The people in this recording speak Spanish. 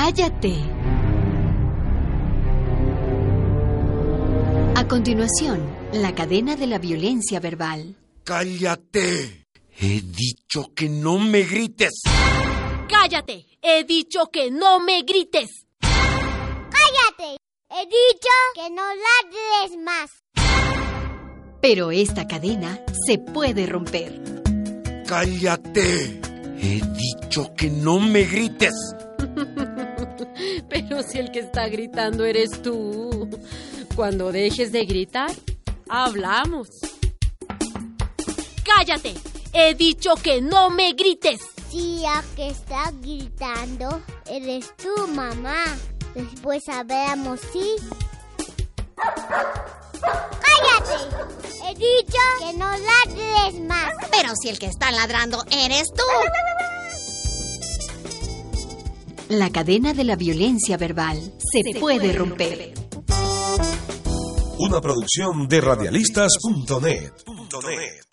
¡Cállate! A continuación, la cadena de la violencia verbal. ¡Cállate! He dicho que no me grites. ¡Cállate! He dicho que no me grites. ¡Cállate! He dicho que no ladres más. Pero esta cadena se puede romper. ¡Cállate! He dicho que no me grites. Pero si el que está gritando eres tú. Cuando dejes de gritar, hablamos. ¡Cállate! He dicho que no me grites. Si a que está gritando eres tú, mamá. Después hablamos, ¿sí? ¡Cállate! He dicho que no ladres más. Pero si el que está ladrando eres tú. La cadena de la violencia verbal se puede romper. Una producción de radialistas.net.